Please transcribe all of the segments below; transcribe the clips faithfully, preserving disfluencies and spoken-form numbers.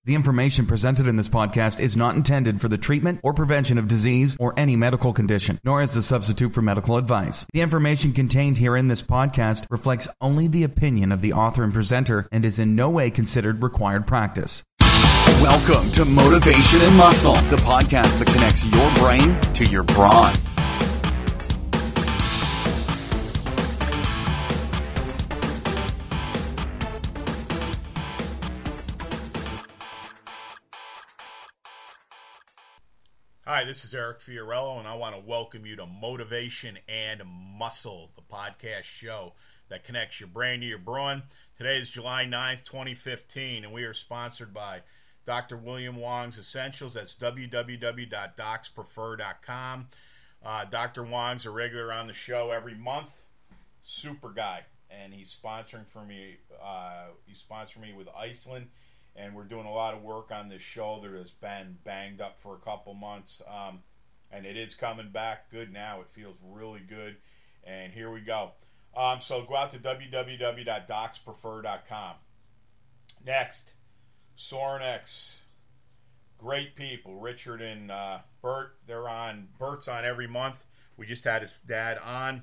The information presented in this podcast is not intended for the treatment or prevention of disease or any medical condition, nor as a substitute for medical advice. The information contained here in this podcast reflects only the opinion of the author and presenter and is in no way considered required practice. Welcome to Motivation and Muscle, the podcast that connects your brain to your brawn. Hi, this is Eric Fiorello, and I want to welcome you to Motivation and Muscle, the podcast show that connects your brain to your brawn. Today is July ninth, twenty fifteen, and we are sponsored by Doctor William Wong's Essentials. That's w w w dot docs prefer dot com. Uh, Doctor Wong's a regular on the show every month. Super guy, and he's sponsoring for me. Uh, he's sponsoring me with Iceland. And we're doing a lot of work on this shoulder that's been banged up for a couple months. Um, and it is coming back good now. It feels really good. And here we go. Um, so go out to w w w dot docs prefer dot com. Next, Sorinex. Great people. Richard and uh, Bert. They're on. Bert's on every month. We just had his dad on.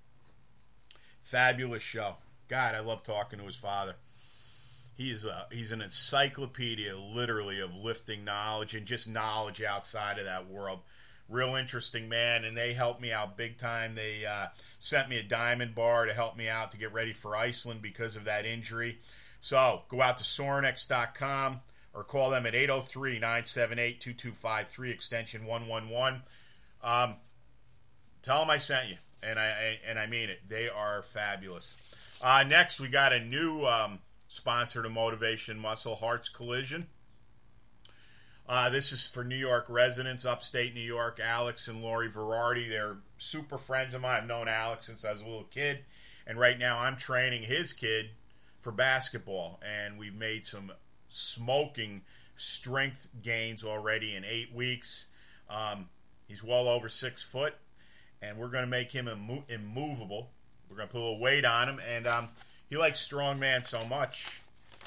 Fabulous show. God, I love talking to his father. He's a, he's an encyclopedia, literally, of lifting knowledge and just knowledge outside of that world. Real interesting man, and they helped me out big time. They uh, sent me a diamond bar to help me out to get ready for Iceland because of that injury. So go out to Sorinex dot com or call them at eight oh three, nine seven eight, two two five three, extension one one one. Um, tell them I sent you, and I, I and I mean it. They are fabulous. Uh, next, we got a new... Um, sponsor to Motivation Muscle, Hearts Collision. Uh, this is for New York residents, upstate New York. Alex and Lori Verardi, they're super friends of mine. I've known Alex since I was a little kid, and right now I'm training his kid for basketball, and we've made some smoking strength gains already in eight weeks. Um, he's well over six foot, and we're going to make him immo- immovable. We're going to put a little weight on him, and um, he likes strongman so much,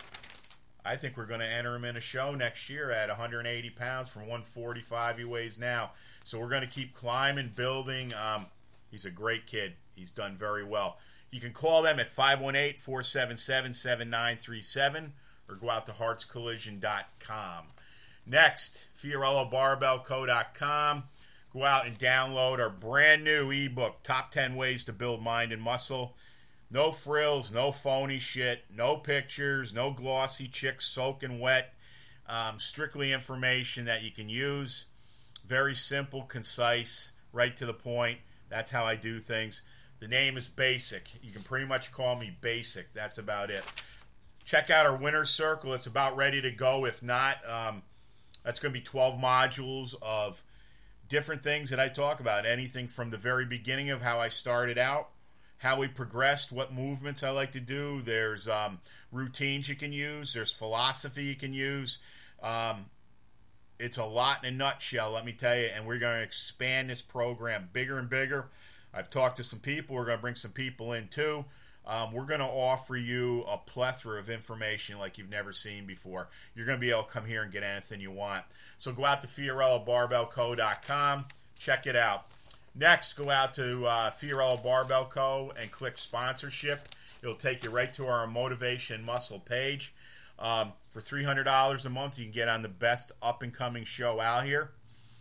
I think we're going to enter him in a show next year at one hundred eighty pounds from one forty-five he weighs now. So we're going to keep climbing, building. Um, he's a great kid. He's done very well. You can call them at five one eight, four seven seven, seven nine three seven or go out to hearts collision dot com. Next, Fiorello Barbell Co dot com. Go out and download our brand new ebook, Top ten Ways to Build Mind and Muscle. No frills, no phony shit, no pictures, no glossy chicks soaking wet. Um, strictly information that you can use. Very simple, concise, right to the point. That's how I do things. The name is Basic. You can pretty much call me Basic. That's about it. Check out our Winner's Circle. It's about ready to go. If not, um, that's going to be twelve modules of different things that I talk about. Anything from the very beginning of how I started out, how we progressed, what movements I like to do. There's um, routines you can use. There's philosophy you can use. Um, it's a lot in a nutshell, let me tell you, and we're going to expand this program bigger and bigger. I've talked to some people. We're going to bring some people in, too. Um, we're going to offer you a plethora of information like you've never seen before. You're going to be able to come here and get anything you want. So go out to Fiorello Barbell Co dot com. Check it out. Next, go out to uh, Fiorello Barbell Co. and click sponsorship. It'll take you right to our Motivation Muscle page. Um, for three hundred dollars a month, you can get on the best up-and-coming show out here.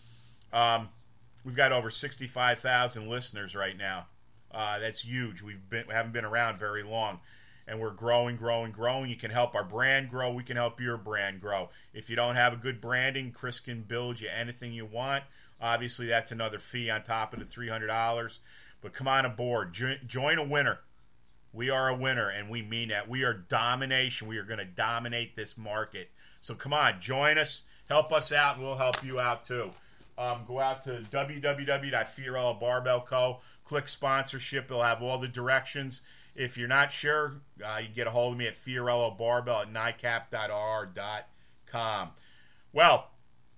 Um, we've got over sixty-five thousand listeners right now. Uh, that's huge. We've been, we haven't been around very long, and we're growing, growing, growing. You can help our brand grow. We can help your brand grow. If you don't have a good branding, Chris can build you anything you want. Obviously, that's another fee on top of the three hundred dollars. But come on aboard. Jo- join a winner. We are a winner, and we mean that. We are domination. We are going to dominate this market. So come on, join us. Help us out, and we'll help you out too. Um, go out to w w w dot fiorello barbell co. Click sponsorship. It'll have all the directions. If you're not sure, uh, you can get a hold of me at Fiorello Barbell at nicap dot r dot com. Well,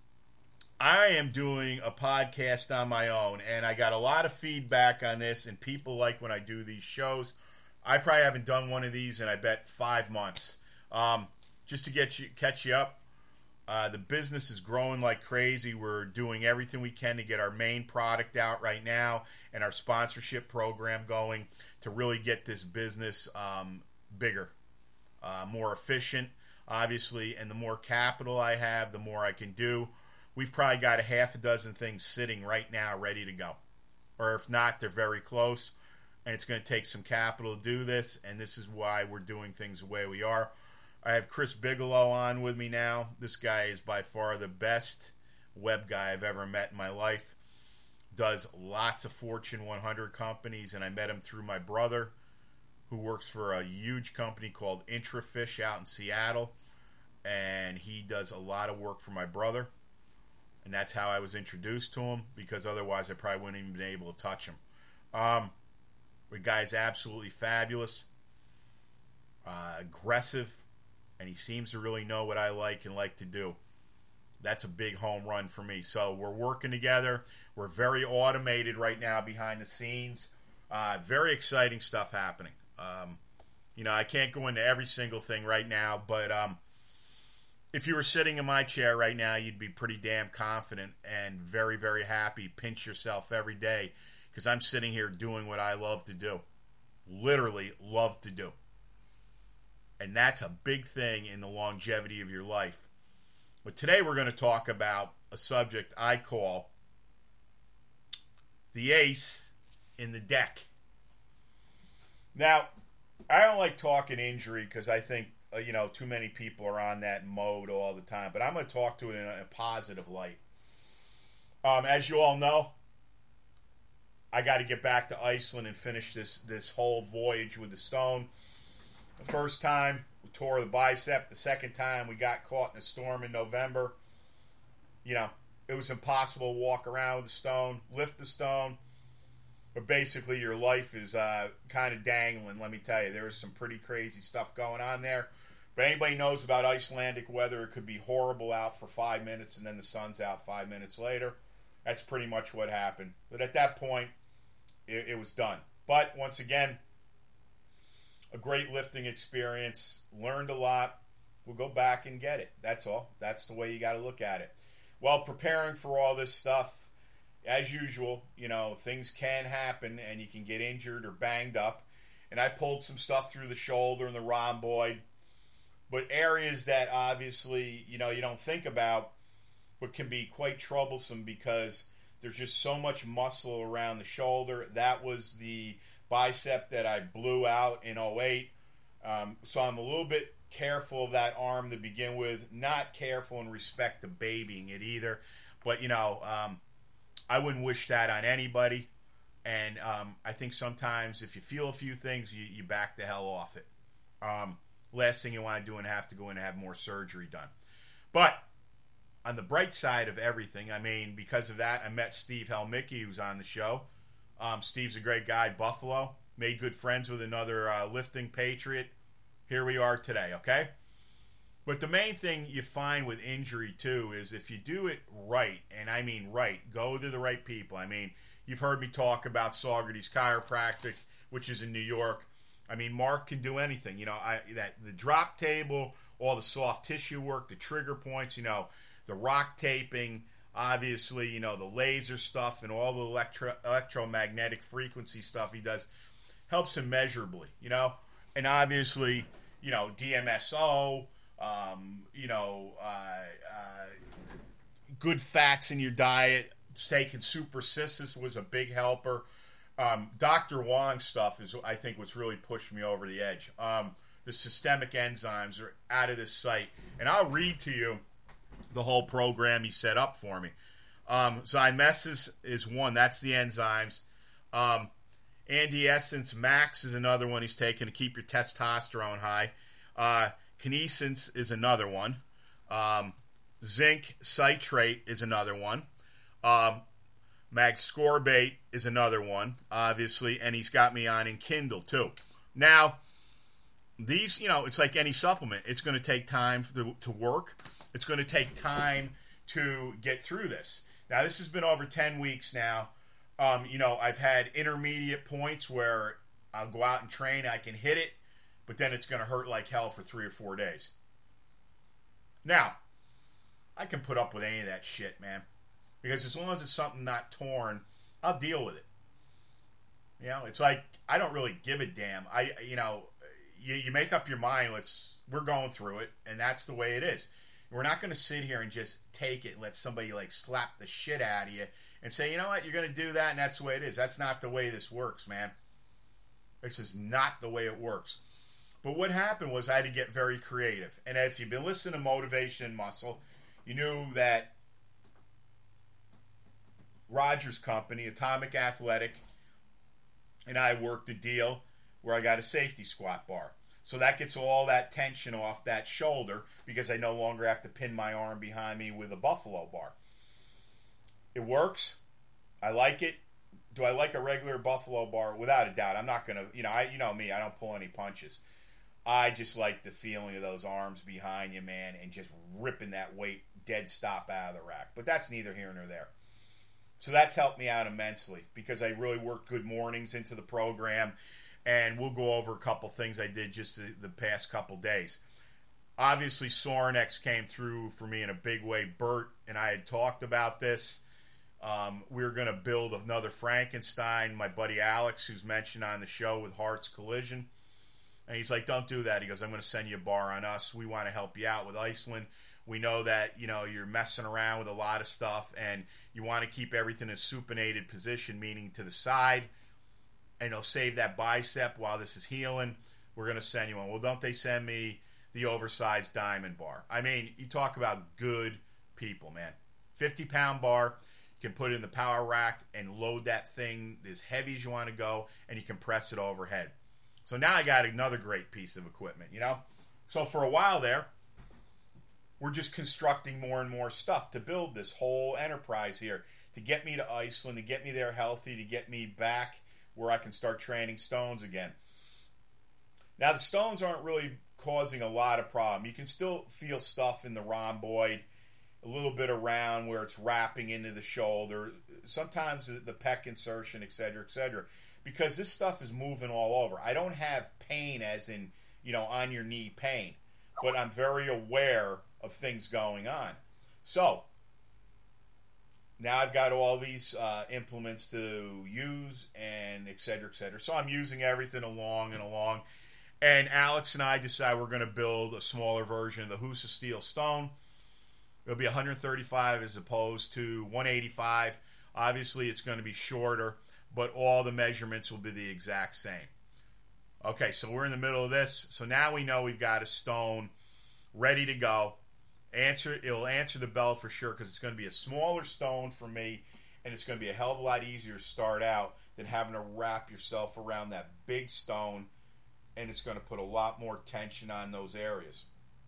I am doing a podcast on my own, and I got a lot of feedback on this, and people like when I do these shows. I probably haven't done one of these in, I bet, five months. Um, just to get you catch you up, Uh, the business is growing like crazy. We're doing everything we can to get our main product out right now and our sponsorship program going to really get this business um, bigger, uh, more efficient, obviously. And the more capital I have, the more I can do. We've probably got a half a dozen things sitting right now ready to go. Or if not, they're very close. And it's going to take some capital to do this. And this is why we're doing things the way we are. I have Chris Bigelow on with me now. This guy is by far the best web guy I've ever met in my life. Does lots of Fortune one hundred companies, and I met him through my brother, who works for a huge company called Intrafish out in Seattle, and he does a lot of work for my brother, and that's how I was introduced to him, because otherwise I probably wouldn't even been able to touch him. Um, the guy's absolutely fabulous, uh, aggressive, and he seems to really know what I like and like to do. That's a big home run for me. So we're working together. We're very automated right now behind the scenes. Uh, very exciting stuff happening. Um, you know, I can't go into every single thing right now, but um, if you were sitting in my chair right now, you'd be pretty damn confident and very, very happy. Pinch yourself every day, because I'm sitting here doing what I love to do. Literally love to do. And that's a big thing in the longevity of your life. But today we're going to talk about a subject I call the ace in the deck. Now, I don't like talking injury because I think, uh, you know, too many people are on that mode all the time. But I'm going to talk to it in a, a positive light. Um, as you all know, I got to get back to Iceland and finish this, this whole voyage with the stone. The first time, we tore the bicep. The second time, we got caught in a storm in November. You know, it was impossible to walk around with the stone, lift the stone. But basically, your life is uh, kind of dangling, let me tell you. There is some pretty crazy stuff going on there. But anybody knows about Icelandic weather, it could be horrible out for five minutes, and then the sun's out five minutes later. That's pretty much what happened. But at that point, it, it was done. But once again, a great lifting experience, learned a lot. We'll go back and get it. That's all. That's the way you got to look at it. Well, preparing for all this stuff, as usual, you know, things can happen and you can get injured or banged up. And I pulled some stuff through the shoulder and the rhomboid. But areas that obviously, you know, you don't think about, but can be quite troublesome because there's just so much muscle around the shoulder. That was the bicep that I blew out in oh eight. Um, so I'm a little bit careful of that arm to begin with. Not careful in respect to babying it either. But, you know, um, I wouldn't wish that on anybody. And um, I think sometimes if you feel a few things, you, you back the hell off it. Um, last thing you want to do and have to go in and have more surgery done. But on the bright side of everything, I mean, because of that, I met Steve Helmicki, who's on the show. Um, Steve's a great guy, Buffalo. Made good friends with another uh, lifting patriot. Here we are today, okay? But the main thing you find with injury, too, is if you do it right, and I mean right, go to the right people. I mean, you've heard me talk about Saugerties Chiropractic, which is in New York. I mean, Mark can do anything. You know, I that the drop table, all the soft tissue work, the trigger points, you know, the rock taping, obviously, you know, the laser stuff and all the electro, electromagnetic frequency stuff he does helps immeasurably, you know. And obviously, you know, D M S O, um, you know, uh, uh, good fats in your diet, taking Super Cissus was a big helper. Um, Doctor Wong's stuff is, I think, what's really pushed me over the edge. Um, the systemic enzymes are out of this sight. And I'll read to you the whole program he set up for me. Um, Zymesis is one. That's the enzymes. Um, Andy Essence Max is another one he's taking to keep your testosterone high. Uh, Kinesence is another one. Um, zinc citrate is another one. Um, Magscorbate is another one, obviously, and he's got me on in Kindle, too. Now, these, you know, it's like any supplement. It's going to take time to, to work. It's going to take time to get through this. Now, this has been over ten weeks now. Um, you know, I've had intermediate points where I'll go out and train, I can hit it, but then it's going to hurt like hell for three or four days. Now, I can put up with any of that shit, man. Because as long as it's something not torn, I'll deal with it. You know, it's like, I don't really give a damn. I, you know, you, you make up your mind, let's, we're going through it, and that's the way it is. We're not going to sit here and just take it and let somebody, like, slap the shit out of you and say, you know what, you're going to do that, and that's the way it is. That's not the way this works, man. This is not the way it works. But what happened was I had to get very creative. And if you've been listening to Motivation and Muscle, you knew that Rogers Company, Atomic Athletic, and I worked a deal where I got a safety squat bar. So that gets all that tension off that shoulder because I no longer have to pin my arm behind me with a Buffalo bar. It works. I like it. Do I like a regular Buffalo bar? Without a doubt. I'm not going to, you know, I, you know me, I don't pull any punches. I just like the feeling of those arms behind you, man, and just ripping that weight dead stop out of the rack. But that's neither here nor there. So that's helped me out immensely because I really worked good mornings into the program, and we'll go over a couple things I did just the, the past couple days. Obviously, Sorinex came through for me in a big way. Bert and I had talked about this. Um, we were going to build another Frankenstein. My buddy Alex, who's mentioned on the show with Hearts Collision, and he's like, don't do that. He goes, I'm going to send you a bar on us. We want to help you out with Iceland. We know that, you know, you're messing around with a lot of stuff, and you want to keep everything in supinated position, meaning to the side, and they'll save that bicep while this is healing. We're going to send you one. Well, don't they send me the oversized diamond bar? I mean, you talk about good people, man. fifty-pound bar. You can put it in the power rack and load that thing as heavy as you want to go, and you can press it overhead. So now I got another great piece of equipment, you know? So for a while there, we're just constructing more and more stuff to build this whole enterprise here, to get me to Iceland, to get me there healthy, to get me back where I can start training stones again. Now, the stones aren't really causing a lot of problem. You can still feel stuff in the rhomboid, a little bit around where it's wrapping into the shoulder, sometimes the, the pec insertion, et cetera, et cetera, because this stuff is moving all over. I don't have pain as in, you know, on your knee pain, but I'm very aware of things going on. So, now I've got all these uh, implements to use and et cetera, et cetera. So I'm using everything along and along. And Alex and I decide we're going to build a smaller version of the Husa Steel Stone. It'll be one thirty-five as opposed to one eighty-five. Obviously, it's going to be shorter, but all the measurements will be the exact same. Okay, so we're in the middle of this. So now we know we've got a stone ready to go. Answer It'll answer the bell for sure because it's going to be a smaller stone for me, and it's going to be a hell of a lot easier to start out than having to wrap yourself around that big stone, and it's going to put a lot more tension on those areas.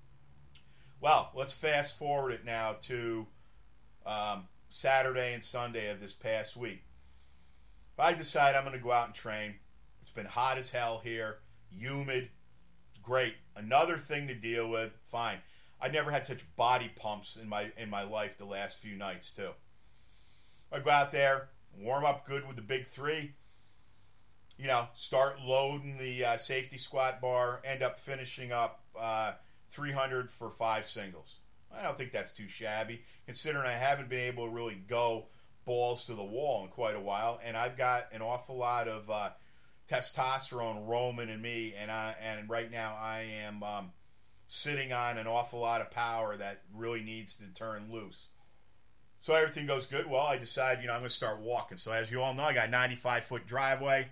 Well, let's fast forward it now to um, Saturday and Sunday of this past week. If I decide I'm going to go out and train, it's been hot as hell here, humid, great. Another thing to deal with, fine. I never had such body pumps in my in my life the last few nights, too. I go out there, warm up good with the big three, you know, start loading the uh, safety squat bar, end up finishing up uh, three hundred for five singles. I don't think that's too shabby, considering I haven't been able to really go balls to the wall in quite a while, and I've got an awful lot of uh, testosterone roaming in me, and I and right now I am um, sitting on an awful lot of power that really needs to turn loose. So everything goes good. Well, I decide, you know, I'm going to start walking. So as you all know, I got a ninety-five foot driveway.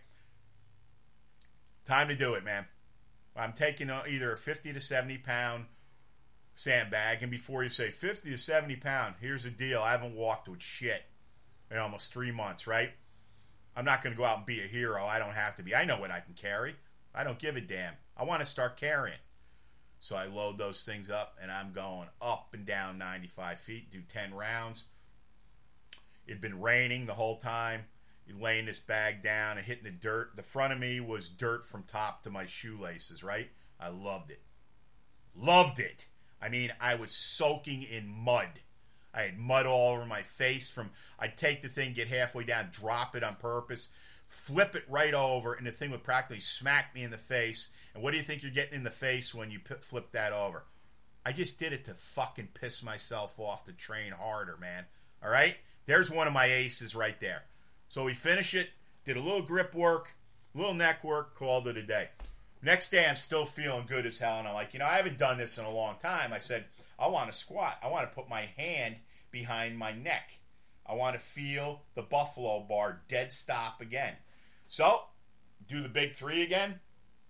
Time to do it, man. I'm taking either a fifty to seventy pound sandbag, and before you say fifty to seventy pound, here's the deal. I haven't walked with shit in almost three months, right? I'm not going to go out and be a hero. I don't have to be. I know what I can carry. I don't give a damn. I want to start carrying. So I load those things up, and I'm going up and down ninety-five feet, do ten rounds. It'd been raining the whole time. You're laying this bag down and hitting the dirt. The front of me was dirt from top to my shoelaces, right? I loved it. Loved it. I mean, I was soaking in mud. I had mud all over my face. From I'd take the thing, get halfway down, drop it on purpose, flip it right over, and the thing would practically smack me in the face. And what do you think you're getting in the face when you p- flip that over? I just did it to fucking piss myself off to train harder, man. All right? There's one of my aces right there. So we finish it, did a little grip work, a little neck work, called it a day. Next day, I'm still feeling good as hell, and I'm like, you know, I haven't done this in a long time. I said, I want to squat. I want to put my hand behind my neck. I want to feel the buffalo bar dead stop again. So, do the big three again.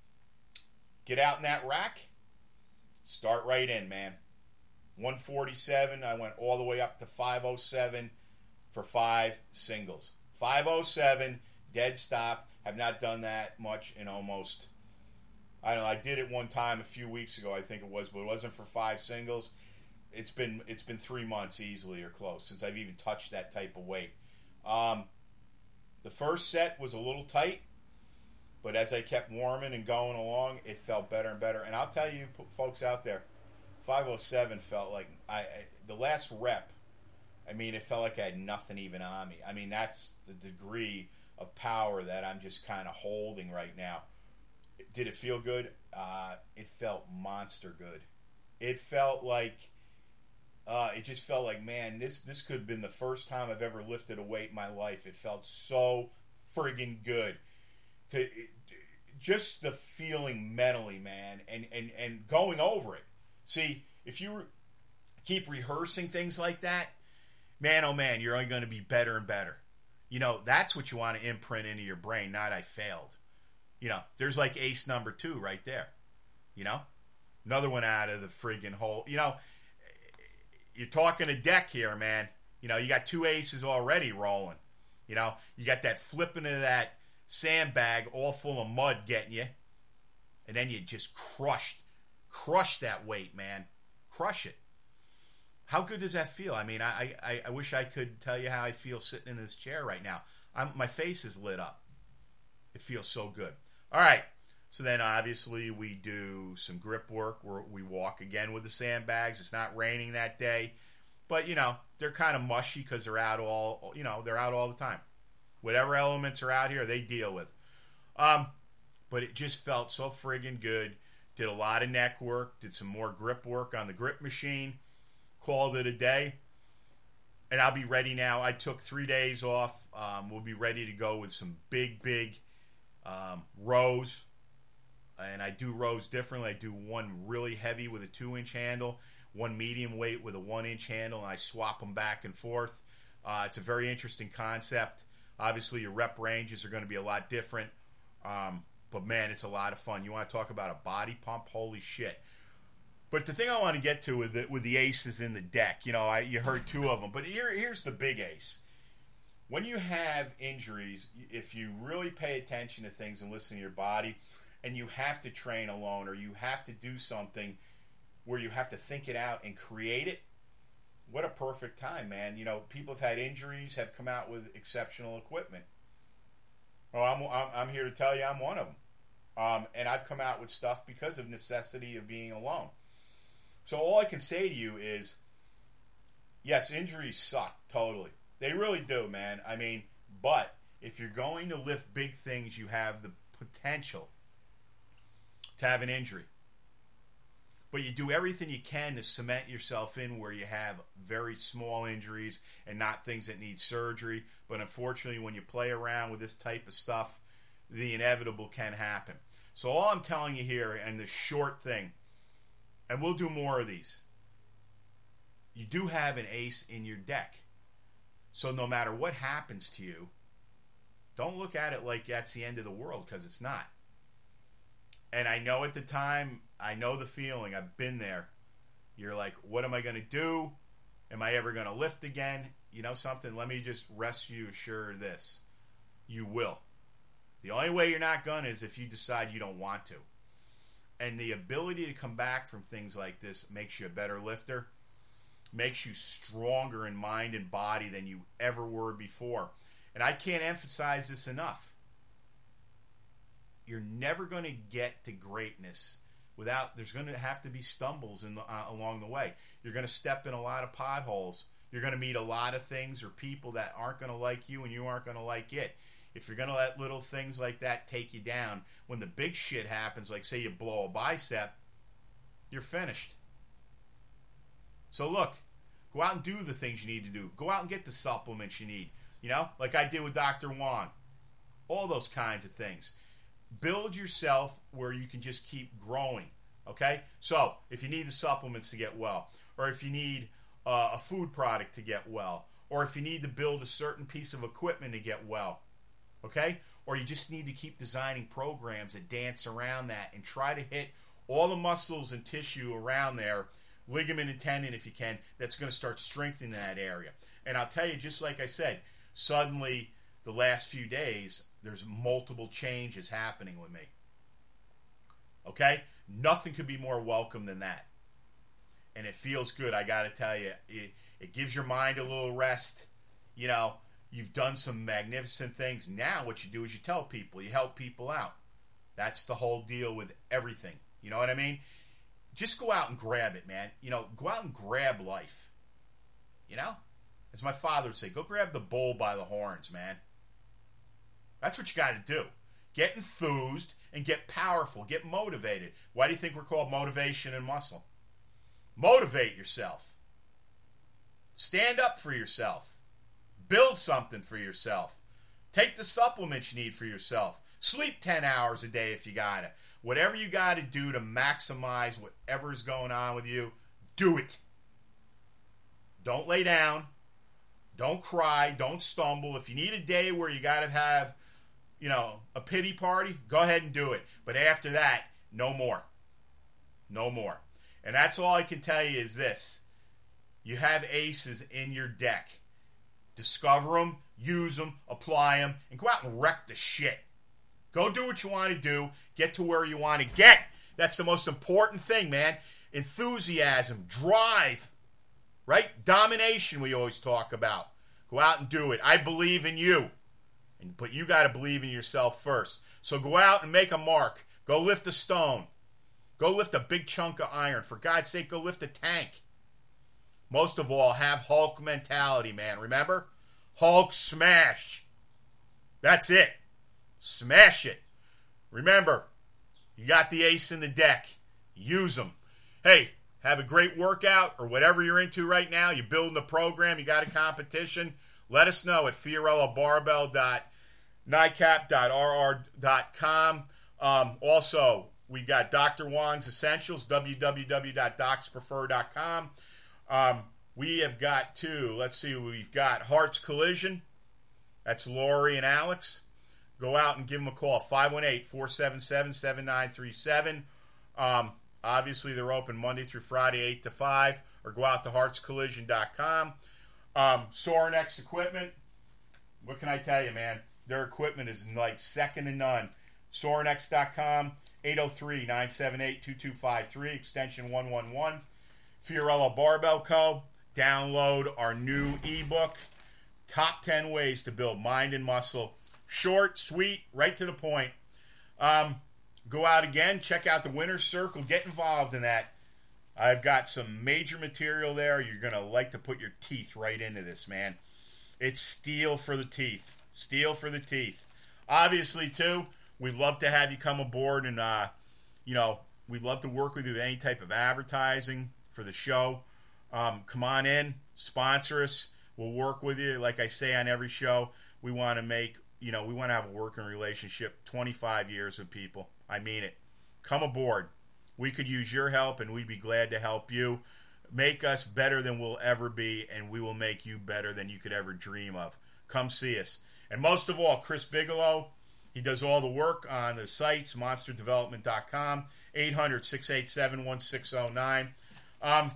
Get out in that rack. Start right in, man. one forty-seven. I went all the way up to five oh seven for five singles. five oh seven, dead stop. Have not done that much in almost, I don't know, I did it one time a few weeks ago, I think it was, but it wasn't for five singles. It's been it's been three months easily or close since I've even touched that type of weight. Um, the first set was a little tight, but as I kept warming and going along, it felt better and better. And I'll tell you, folks out there, five oh seven felt like, I, I the last rep, I mean, it felt like I had nothing even on me. I mean, that's the degree of power that I'm just kind of holding right now. Did it feel good? Uh, it felt monster good. It felt like, uh, it just felt like, man, this this could have been the first time I've ever lifted a weight in my life. It felt so friggin' good. To it, just the feeling mentally, man, and, and, and going over it. See, if you keep rehearsing things like that, man, oh man, you're only going to be better and better. You know, that's what you want to imprint into your brain, not I failed. You know, there's like ace number two right there. You know? Another one out of the friggin' hole. You know, you're talking a deck here, man. You know, you got two aces already rolling. You know, you got that flipping of that sandbag all full of mud getting you. And then you just crushed, crushed that weight, man. Crush it. How good does that feel? I mean, I, I, I wish I could tell you how I feel sitting in this chair right now. I'm, my face is lit up. It feels so good. All right. So then obviously we do some grip work where we walk again with the sandbags. It's not raining that day. But, you know, they're kind of mushy because they're out all, you know, they're out all the time. Whatever elements are out here, they deal with. Um, but it just felt so friggin' good. Did a lot of neck work. Did some more grip work on the grip machine. Called it a day, and I'll be ready now. I took three days off. Um, we'll be ready to go with some big, big um, rows, and I do rows differently. I do one really heavy with a two-inch handle, one medium weight with a one-inch handle, and I swap them back and forth. Uh, it's a very interesting concept. Obviously, your rep ranges are going to be a lot different, um, but, man, it's a lot of fun. You want to talk about a body pump? Holy shit. But the thing I want to get to with the, with the aces in the deck, you know, I, you heard two of them. But here, here's the big ace. When you have injuries, if you really pay attention to things and listen to your body, and you have to train alone or you have to do something where you have to think it out and create it, what a perfect time, man. You know, people have had injuries, have come out with exceptional equipment. Well, I'm, I'm, I'm here to tell you I'm one of them. Um, and I've come out with stuff because of necessity of being alone. So all I can say to you is, yes, injuries suck, totally. They really do, man. I mean, but if you're going to lift big things, you have the potential to have an injury. But you do everything you can to cement yourself in where you have very small injuries and not things that need surgery. But unfortunately, when you play around with this type of stuff, the inevitable can happen. So all I'm telling you here, and the short thing, and we'll do more of these, you do have an ace in your deck. So no matter what happens to you, don't look at it like that's the end of the world, because it's not. And I know at the time, I know the feeling. I've been there. You're like, what am I going to do? Am I ever going to lift again? You know something? Let me just rest you assure this. You will. The only way you're not going to is if you decide you don't want to. And the ability to come back from things like this makes you a better lifter, makes you stronger in mind and body than you ever were before. And I can't emphasize this enough. You're never going to get to greatness without, there's going to have to be stumbles in the, uh, along the way. You're going to step in a lot of potholes. You're going to meet a lot of things or people that aren't going to like you and you aren't going to like it. If you're going to let little things like that take you down, when the big shit happens, like say you blow a bicep, you're finished. So look, go out and do the things you need to do. Go out and get the supplements you need. You know, like I did with Doctor Juan. All those kinds of things. Build yourself where you can just keep growing. Okay? So, if you need the supplements to get well, or if you need uh, a food product to get well, or if you need to build a certain piece of equipment to get well, okay? Or you just need to keep designing programs that dance around that and try to hit all the muscles and tissue around there, ligament and tendon if you can, that's going to start strengthening that area. And I'll tell you, just like I said, suddenly the last few days, there's multiple changes happening with me. Okay? Nothing could be more welcome than that. And it feels good, I got to tell you. It, it gives your mind a little rest. You know, you've done some magnificent things. Now what you do is you tell people. You help people out. That's the whole deal with everything. You know what I mean? Just go out and grab it, man. You know, go out and grab life. You know? As my father would say, go grab the bull by the horns, man. That's what you got to do. Get enthused and get powerful. Get motivated. Why do you think we're called Motivation and Muscle? Motivate yourself. Stand up for yourself. Build something for yourself. Take the supplements you need for yourself. Sleep ten hours a day if you got to. Whatever you got to do to maximize whatever's going on with you, do it. Don't lay down. Don't cry. Don't stumble. If you need a day where you got to have, you know, a pity party, go ahead and do it. But after that, no more. No more. And that's all I can tell you is this. You have aces in your deck. Discover them, use them, apply them, and go out and wreck the shit. Go do what you want to do. Get to where you want to get. That's the most important thing, man. Enthusiasm, drive, right? Domination we always talk about. Go out and do it. I believe in you. But you got to believe in yourself first. So go out and make a mark. Go lift a stone. Go lift a big chunk of iron. For God's sake, go lift a tank. Most of all, have Hulk mentality, man. Remember? Hulk smash. That's it. Smash it. Remember, you got the ace in the deck. Use them. Hey, have a great workout or whatever you're into right now. You're building a program. You got a competition. Let us know at Fiorillo Barbell dot nicap dot r r dot com. Um, also, we got Doctor Juan's Essentials, w w w dot docs prefer dot com. Um, we have got two. Let's see, we've got Hearts Collision. That's Lori and Alex. Go out and give them a call, five one eight, four seven seven, seven nine three seven. Um, obviously, they're open Monday through Friday, eight to five, or go out to hearts collision dot com. Um, Sorinex Equipment, what can I tell you, man? Their equipment is like second to none. Sorinex dot com, eight oh three, nine seven eight, two two five three, extension one one one. Fiorillo Barbell Co. Download our new ebook, Top ten Ways to Build Mind and Muscle. Short, sweet, right to the point. Um, go out again, check out the Winner's Circle, get involved in that. I've got some major material there. You're going to like to put your teeth right into this, man. It's steel for the teeth. Steel for the teeth. Obviously, too, we'd love to have you come aboard and, uh, you know, we'd love to work with you with any type of advertising for the show. Um, come on in, sponsor us. We'll work with you. Like I say on every show, we want to make, you know, we want to have a working relationship twenty-five years with people. I mean it. Come aboard. We could use your help, and we'd be glad to help you. Make us better than we'll ever be, and we will make you better than you could ever dream of. Come see us. And most of all, Chris Bigelow, he does all the work on the sites, monster development dot com, eight hundred, six eight seven, one six oh nine. Um,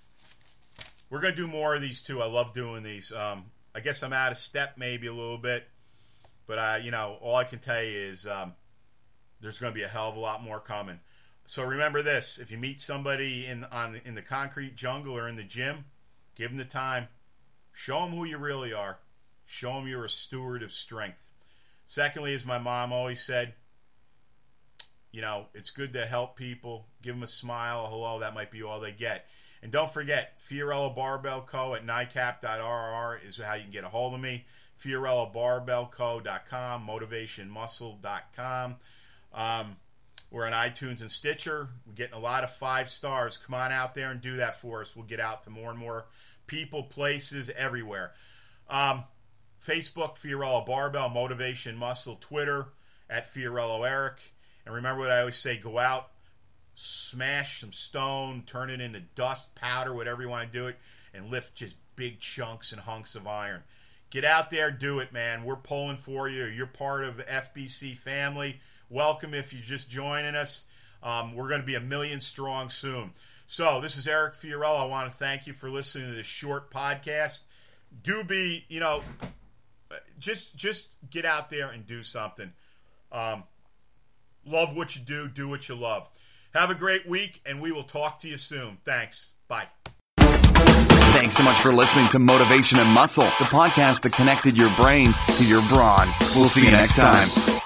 we're going to do more of these, too. I love doing these. Um, I guess I'm out of step maybe a little bit. But, uh, you know, all I can tell you is um, there's going to be a hell of a lot more coming. So remember this. If you meet somebody in on in the concrete jungle or in the gym, give them the time. Show them who you really are. Show them you're a steward of strength. Secondly, as my mom always said, you know, it's good to help people. Give them a smile, a hello. That might be all they get. And don't forget, Fiorillo Barbell Co. at nicap dot r r is how you can get a hold of me. Fiorillo Barbell Co dot com, motivation muscle dot com. Um, We're on iTunes and Stitcher. We're getting a lot of five stars. Come on out there and do that for us. We'll get out to more and more people, places, everywhere. Um, Facebook, Fiorillo Barbell, Motivation Muscle. Twitter, at Fiorillo Eric. And remember what I always say, go out, smash some stone, turn it into dust, powder, whatever you want to do it, and lift just big chunks and hunks of iron. Get out there, do it, man. We're pulling for you. You're part of the F B C family. Welcome if you're just joining us. Um, we're going to be a million strong soon. So this is Eric Fiorillo. I want to thank you for listening to this short podcast. Do be, you know, just just get out there and do something. Um, love what you do. Do what you love. Have a great week, and we will talk to you soon. Thanks. Bye. Thanks so much for listening to Motivation and Muscle, the podcast that connected your brain to your brawn. We'll see you next time.